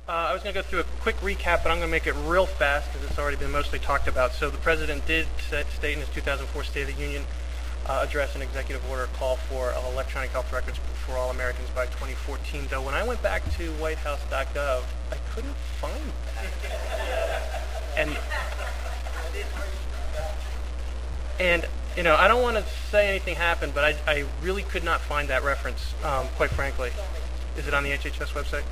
I was going to go through a quick recap, but I'm going to make it real fast because it's already been mostly talked about. So the President did state in his 2004 State of the Union address an executive order call for electronic health records for all Americans by 2014. Though when I went back to whitehouse.gov, I couldn't find that. And you know, I don't want to say anything happened, but I really could not find that reference, quite frankly. Is it on the HHS website?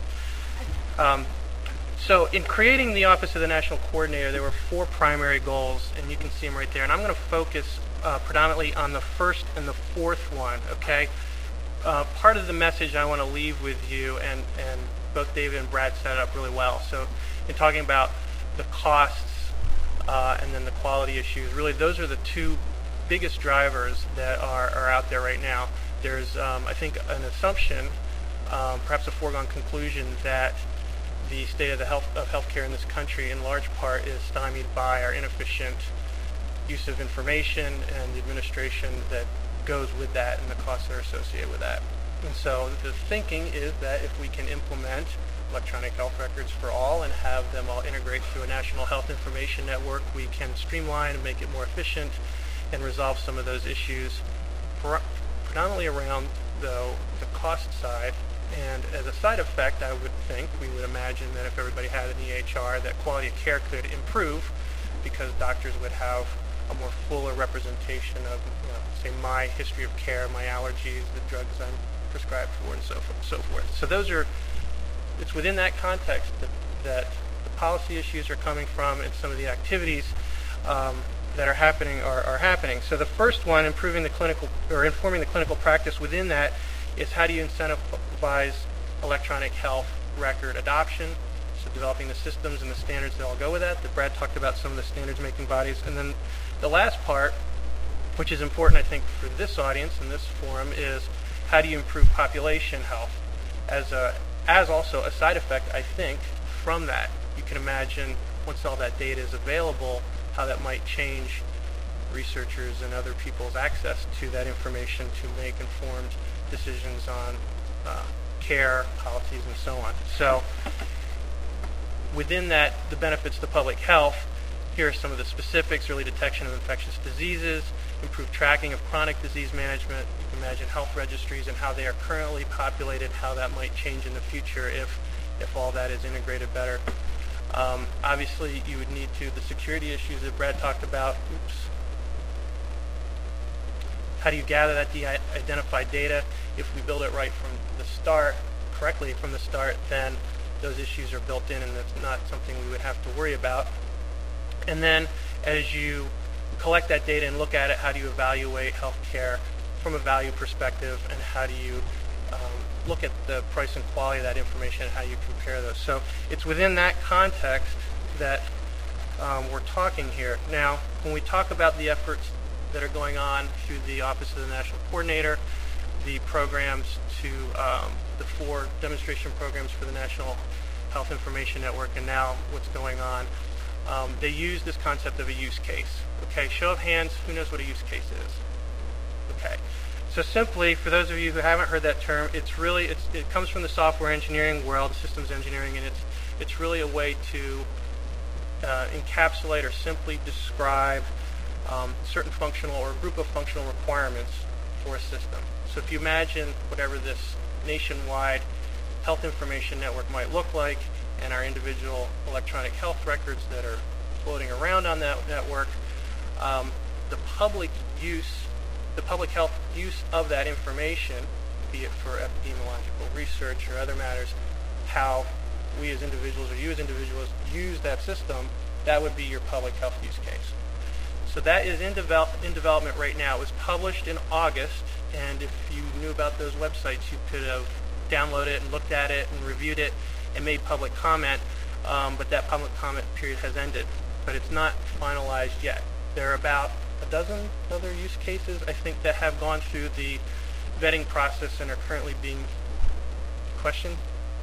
So in creating the Office of the National Coordinator, there were 4 primary goals, and you can see them right there. And I'm going to focus predominantly on the first and the fourth one, okay? Part of the message I want to leave with you, and both David and Brad set it up really well. So in talking about the costs and then the quality issues, really those are the 2 biggest drivers that are out there right now. There's, I think, an assumption, perhaps a foregone conclusion, that the state of healthcare in this country in large part is stymied by our inefficient use of information and the administration that goes with that and the costs that are associated with that. And so the thinking is that if we can implement electronic health records for all and have them all integrate through a national health information network, we can streamline and make it more efficient and resolve some of those issues, predominantly around, though, the cost side. And as a side effect, I would think, we would imagine that if everybody had an EHR, that quality of care could improve because doctors would have a more fuller representation of, say, my history of care, my allergies, the drugs I'm prescribed for, and so forth. So those are, it's within that context that the policy issues are coming from, and some of the activities that are happening are happening. So the first one, improving the clinical, or informing the clinical practice within that, is how do you incentivize electronic health record adoption, so developing the systems and the standards that all go with that Brad talked about, some of the standards making bodies. And then the last part, which is important I think for this audience and this forum, is how do you improve population health as also a side effect, I think, from that. You can imagine once all that data is available, how that might change researchers and other people's access to that information to make informed decisions on care, policies, and so on. So within that, the benefits to public health, here are some of the specifics: early detection of infectious diseases, improved tracking of chronic disease management. You can imagine health registries and how they are currently populated, how that might change in the future if all that is integrated better. Obviously, you would need the security issues that Brad talked about. How do you gather that de-identified data? If we build it right from the start, correctly from the start, then those issues are built in and that's not something we would have to worry about. And then as you collect that data and look at it, how do you evaluate healthcare from a value perspective, and how do you look at the price and quality of that information and how you compare those? So it's within that context that we're talking here. Now, when we talk about the efforts that are going on through the Office of the National Coordinator, the programs to the 4 demonstration programs for the National Health Information Network, and now what's going on, they use this concept of a use case. Okay, show of hands, who knows what a use case is? Okay, so simply, for those of you who haven't heard that term, it comes from the software engineering world, systems engineering, and it's really a way to encapsulate or simply describe certain functional or a group of functional requirements for a system. So if you imagine whatever this nationwide health information network might look like, and our individual electronic health records that are floating around on that network, the public health use of that information, be it for epidemiological research or other matters, how we as individuals or you as individuals use that system, that would be your public health use case. So that is in development right now. It was published in August, and if you knew about those websites, you could have downloaded it and looked at it and reviewed it and made public comment, but that public comment period has ended. But it's not finalized yet. There are about a dozen other use cases, I think, that have gone through the vetting process and are currently being questioned.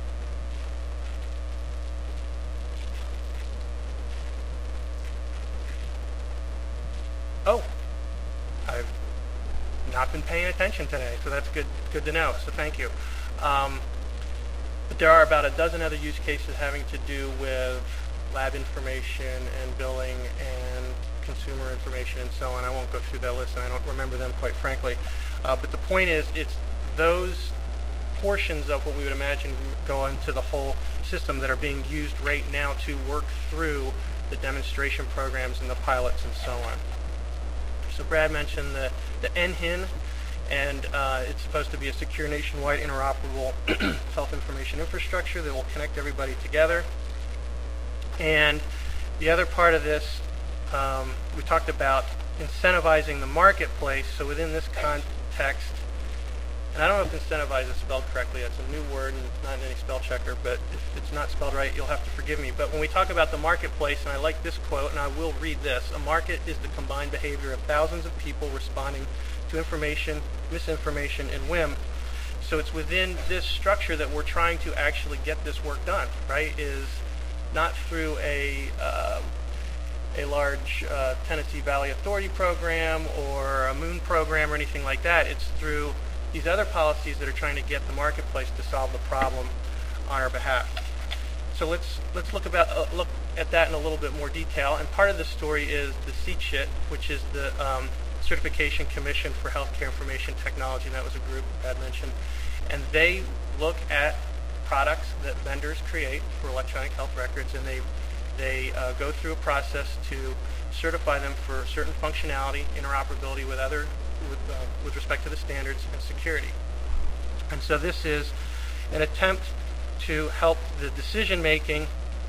Oh, I've not been paying attention today, so that's good to know, so thank you. But there are about a dozen other use cases having to do with lab information and billing and consumer information and so on. I won't go through that list, and I don't remember them, quite frankly. But the point is, it's those portions of what we would imagine go into the whole system that are being used right now to work through the demonstration programs and the pilots and so on. So Brad mentioned the NHIN, and it's supposed to be a secure, nationwide, interoperable health information infrastructure that will connect everybody together. And the other part of this, we talked about incentivizing the marketplace. So within this context, and I don't know if incentivize is spelled correctly. That's a new word and not in any spell checker, but if it's not spelled right, you'll have to forgive me. But when we talk about the marketplace, and I like this quote, and I will read this, a market is the combined behavior of thousands of people responding to information, misinformation, and whim. So it's within this structure that we're trying to actually get this work done, right? Is not through a large Tennessee Valley Authority program or a Moon program or anything like that. It's through these other policies that are trying to get the marketplace to solve the problem on our behalf. So let's look at that in a little bit more detail. And part of the story is the CCHIT, which is the Certification Commission for Healthcare Information Technology, and that was a group Brad mentioned. And they look at products that vendors create for electronic health records, and they go through a process to certify them for certain functionality, interoperability with respect to the standards and security. And so this is an attempt to help the decision making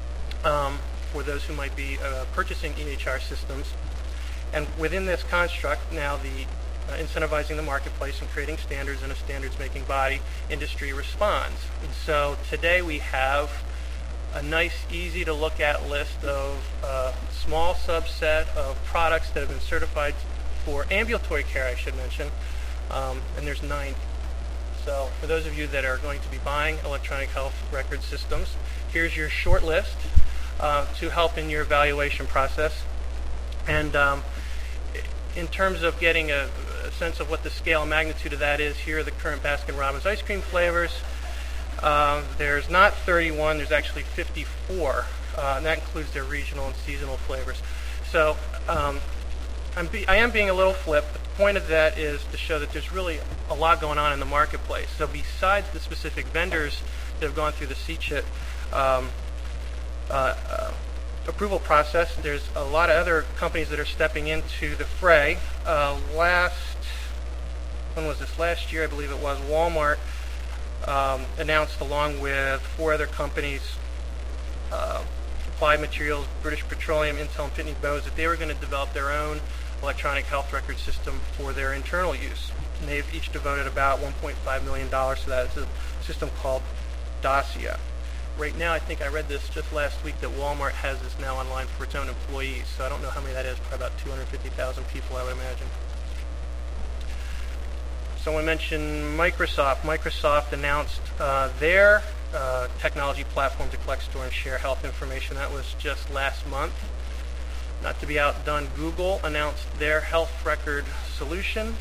for those who might be purchasing EHR systems. And within this construct, now the incentivizing the marketplace and creating standards in a standards-making body, industry responds. And so today we have a nice, easy-to-look-at list of a small subset of products that have been certified for ambulatory care, I should mention, and there's 9. So for those of you that are going to be buying electronic health record systems, here's your short list to help in your evaluation process. And in terms of getting a sense of what the scale and magnitude of that is, here are the current Baskin-Robbins ice cream flavors. There's not 31, there's actually 54, and that includes their regional and seasonal flavors. So I am being a little flip, but the point of that is to show that there's really a lot going on in the marketplace. So besides the specific vendors that have gone through the CCHIT approval process, there's a lot of other companies that are stepping into the fray. When was this? Last year, I believe it was, Walmart announced, along with 4 other companies, Applied Materials, British Petroleum, Intel, and Pitney Bowes, that they were going to develop their own electronic health record system for their internal use. And they've each devoted about $1.5 million to that. It's a system called Dacia. Right now, I think I read this just last week that Walmart has this now online for its own employees. So I don't know how many that is, probably about 250,000 people, I would imagine. Someone mentioned Microsoft. Microsoft announced their technology platform to collect, store, and share health information. That was just last month. Not to be outdone, Google announced their health record solution.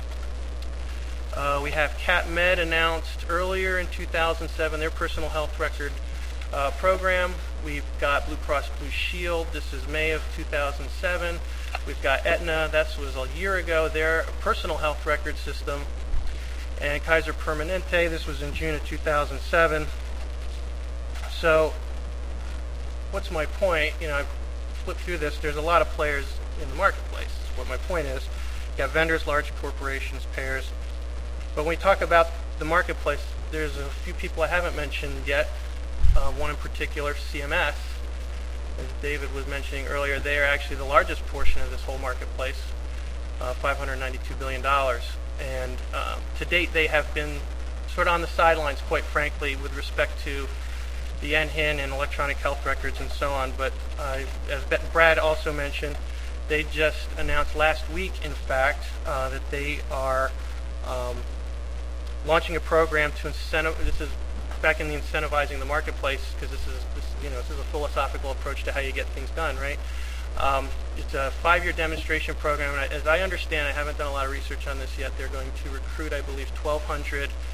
We have CapMed announced earlier in 2007 their personal health record program. We've got Blue Cross Blue Shield. This is May of 2007. We've got Aetna. That was a year ago, their personal health record system. And Kaiser Permanente. This was in June of 2007. So what's my point? I've flipped through this. There's a lot of players in the marketplace. What my point is, you got vendors, large corporations, payers. But when we talk about the marketplace, there's a few people I haven't mentioned yet. One in particular, CMS, as David was mentioning earlier, they are actually the largest portion of this whole marketplace, $592 billion. And to date, they have been sort of on the sidelines, quite frankly, with respect to the NHIN and electronic health records and so on. But as Brad also mentioned, they just announced last week, in fact, that they are launching a program to this is back in the incentivizing the marketplace, because this is a philosophical approach to how you get things done, right? It's a 5-year demonstration program, and as I understand, I haven't done a lot of research on this yet, they're going to recruit, I believe, 1,200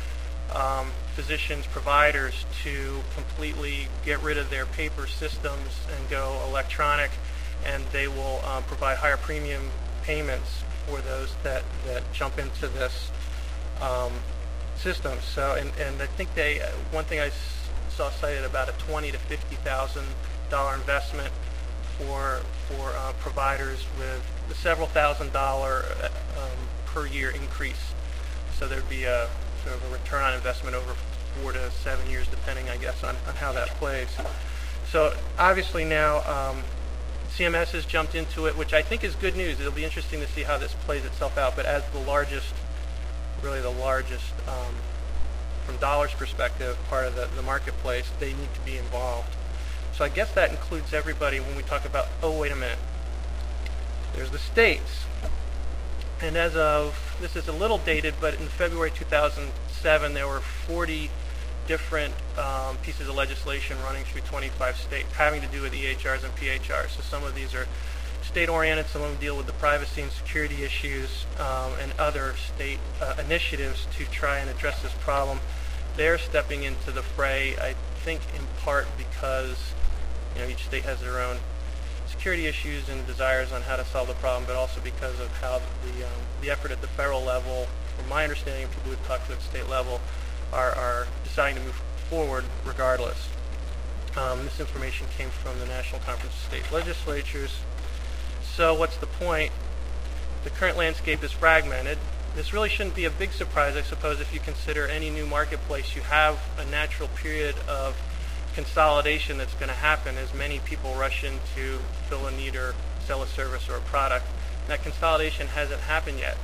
physicians, providers to completely get rid of their paper systems and go electronic, and they will provide higher premium payments for those that jump into this system. So, and I think one thing I saw cited about a $20,000 to $50,000 investment for providers with a several $1,000s per year increase. So there'd be a sort of a return on investment over 4 to 7 years, depending, I guess, on how that plays. So obviously now CMS has jumped into it, which I think is good news. It'll be interesting to see how this plays itself out. But as the largest, really the largest, from dollars perspective, part of the marketplace, they need to be involved. So I guess that includes everybody when we talk about, oh, wait a minute, there's the states. And as of, this is a little dated, but in February 2007, there were 40 different pieces of legislation running through 25 states having to do with EHRs and PHRs. So some of these are state-oriented, some of them deal with the privacy and security issues and other state initiatives to try and address this problem. They're stepping into the fray, I think in part because each state has their own security issues and desires on how to solve the problem, but also because of how the effort at the federal level, from my understanding, people who've talked to at the state level, are deciding to move forward regardless. This information came from the National Conference of State Legislatures. So what's the point? The current landscape is fragmented. This really shouldn't be a big surprise, I suppose, if you consider any new marketplace. You have a natural period of consolidation that's going to happen as many people rush in to fill a need or sell a service or a product. And that consolidation hasn't happened yet.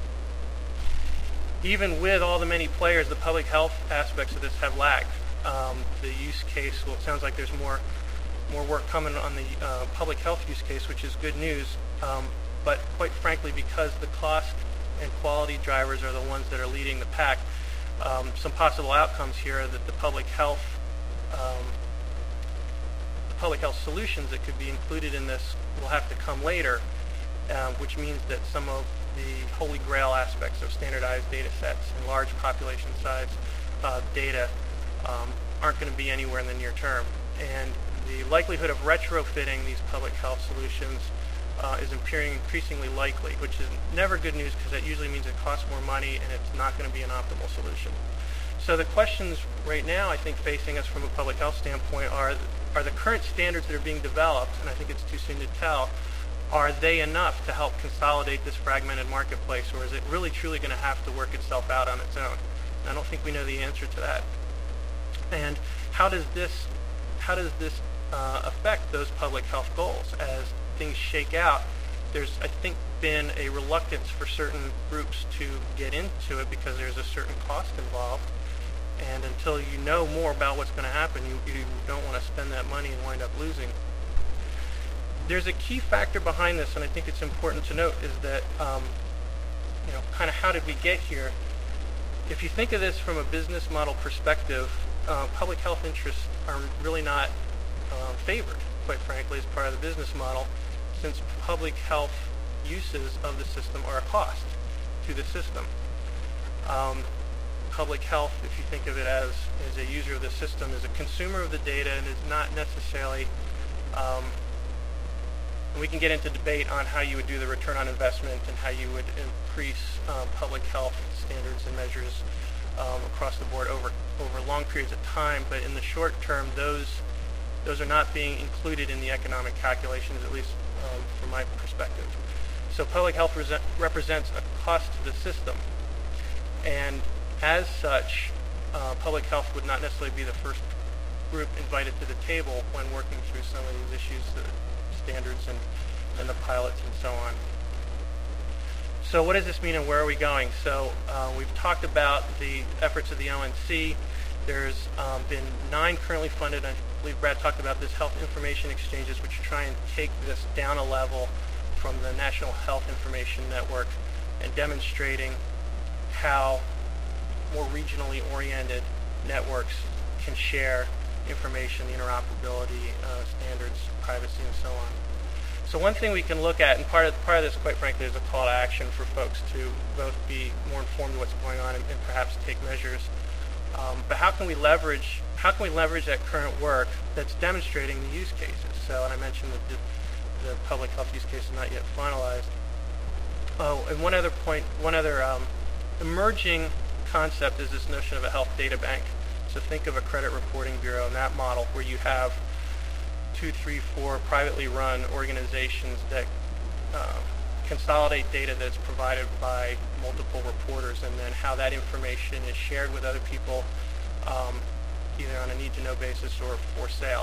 Even with all the many players, the public health aspects of this have lagged. The use case, well, it sounds like there's more work coming on the public health use case, which is good news. But quite frankly, because the cost and quality drivers are the ones that are leading the pack, some possible outcomes here are that the public health solutions that could be included in this will have to come later, which means that some of the holy grail aspects of standardized data sets and large population size data aren't going to be anywhere in the near term. And the likelihood of retrofitting these public health solutions is appearing increasingly likely, which is never good news because that usually means it costs more money and it's not going to be an optimal solution. So the questions right now, I think, facing us from a public health standpoint are the current standards that are being developed, and I think it's too soon to tell, are they enough to help consolidate this fragmented marketplace, or is it really truly going to have to work itself out on its own? And I don't think we know the answer to that. And how does this affect those public health goals as things shake out? There's, I think, been a reluctance for certain groups to get into it because there's a certain cost involved. And until you know more about what's going to happen, you don't want to spend that money and wind up losing. There's a key factor behind this, and I think it's important to note, is that, kind of how did we get here? If you think of this from a business model perspective, public health interests are really not favored, quite frankly, as part of the business model, since public health uses of the system are a cost to the system. Public health, if you think of it as a user of the system, is a consumer of the data and is not necessarily, and we can get into debate on how you would do the return on investment and how you would increase public health standards and measures across the board over long periods of time, but in the short term, those are not being included in the economic calculations, at least from my perspective. So public health represents a cost to the system, and as such, public health would not necessarily be the first group invited to the table when working through some of these issues, the standards and the pilots and so on. So what does this mean and where are we going? So we've talked about the efforts of the ONC. There's been 9 currently funded. I believe Brad talked about this, health information exchanges, which try and take this down a level from the National Health Information Network and demonstrating how more regionally oriented networks can share information, the interoperability standards, privacy, and so on. So one thing we can look at, and part of this, quite frankly, is a call to action for folks to both be more informed of what's going on and perhaps take measures. But how can we leverage that current work that's demonstrating the use cases? So, and I mentioned that the public health use case is not yet finalized. Oh, and one other point, emerging concept is this notion of a health data bank. So think of a credit reporting bureau in that model where you have 2, 3, 4 privately run organizations that consolidate data that's provided by multiple reporters, and then how that information is shared with other people, either on a need-to-know basis or for sale.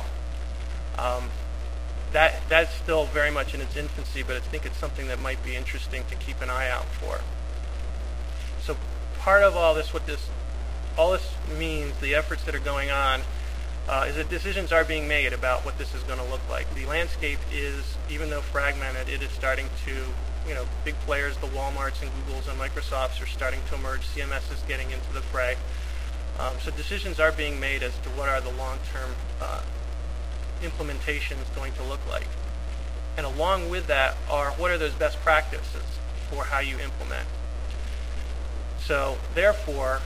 That's still very much in its infancy, but I think it's something that might be interesting to keep an eye out for. So part of all this means, the efforts that are going on, is that decisions are being made about what this is going to look like. The landscape is, even though fragmented, it is starting to, big players, the Walmarts and Googles and Microsofts are starting to emerge. CMS is getting into the fray. So decisions are being made as to what are the long-term implementations going to look like. And along with that are, what are those best practices for how you implement? So therefore,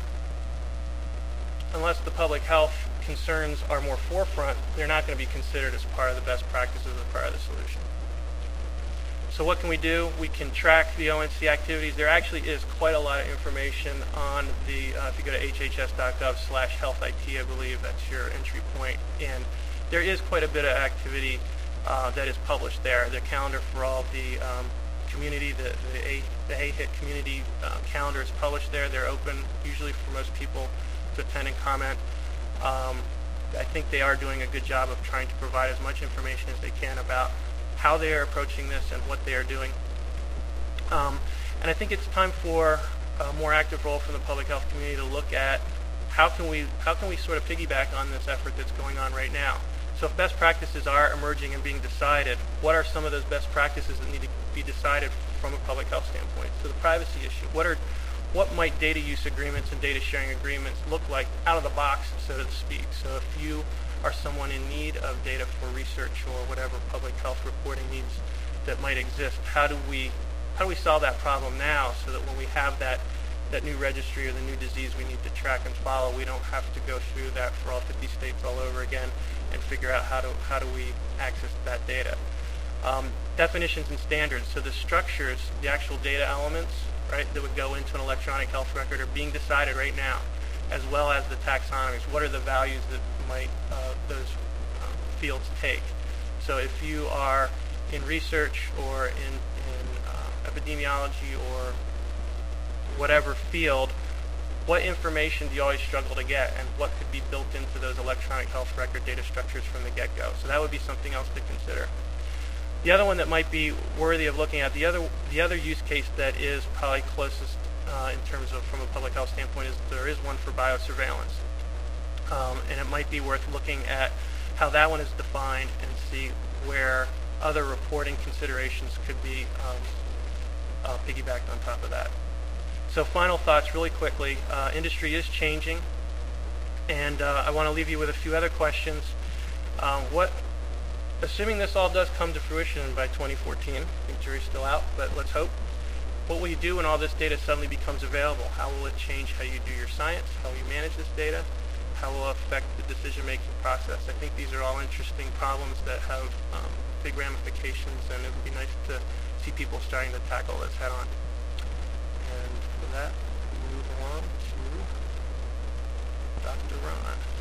unless the public health concerns are more forefront, they're not going to be considered as part of the best practices as part of the solution. So what can we do? We can track the ONC activities. There actually is quite a lot of information on the, if you go to hhs.gov/healthit, I believe that's your entry point, and there is quite a bit of activity that is published there. The calendar for all the community, the AHIT community calendar is published there. They're open usually for most people to attend and comment. I think they are doing a good job of trying to provide as much information as they can about how they are approaching this and what they are doing. And I think it's time for a more active role from the public health community to look at how can we sort of piggyback on this effort that's going on right now. So if best practices are emerging and being decided, what are some of those best practices that need to be decided from a public health standpoint? So the privacy issue, what might data use agreements and data sharing agreements look like out of the box, so to speak? So if you are someone in need of data for research or whatever public health reporting needs that might exist, how do we solve that problem now, so that when we have that new registry or the new disease we need to track and follow, we don't have to go through that for all 50 states all over again and figure out how do we access that data. Definitions and standards. So the structures, the actual data elements, right, that would go into an electronic health record are being decided right now, as well as the taxonomies. What are the values that might those fields take? So if you are in research or in epidemiology or whatever field, what information do you always struggle to get, and what could be built into those electronic health record data structures from the get-go? So that would be something else to consider. The other one that might be worthy of looking at, the other use case that is probably closest in terms of from a public health standpoint, is there is one for biosurveillance. And it might be worth looking at how that one is defined and see where other reporting considerations could be piggybacked on top of that. So final thoughts really quickly. Industry is changing, and I want to leave you with a few other questions. Assuming this all does come to fruition by 2014, I think jury's still out, but let's hope. What will you do when all this data suddenly becomes available? How will it change how you do your science, how you manage this data? How will it affect the decision-making process? I think these are all interesting problems that have big ramifications, and it would be nice to see people starting to tackle this head-on. And with that, we'll move along to Dr. Ron.